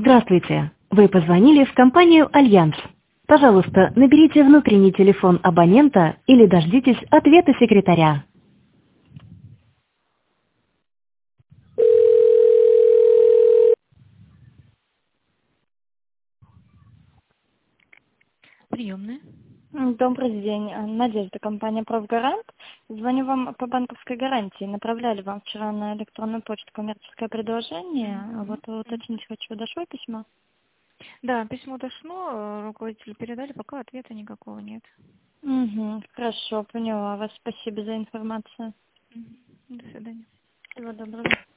Здравствуйте. Вы позвонили в компанию «Альянс». Пожалуйста, наберите внутренний телефон абонента или дождитесь ответа секретаря. Приемная. Добрый день. Надежда, компания «Профгарант». Звоню вам по банковской гарантии. Направляли вам вчера на электронную почту коммерческое предложение. А вот уточнить хочу, дошло письмо? Да, письмо дошло, руководителю передали, пока ответа никакого нет. Угу, хорошо, поняла вас. Спасибо за информацию. Мгм. До свидания. Всего доброго.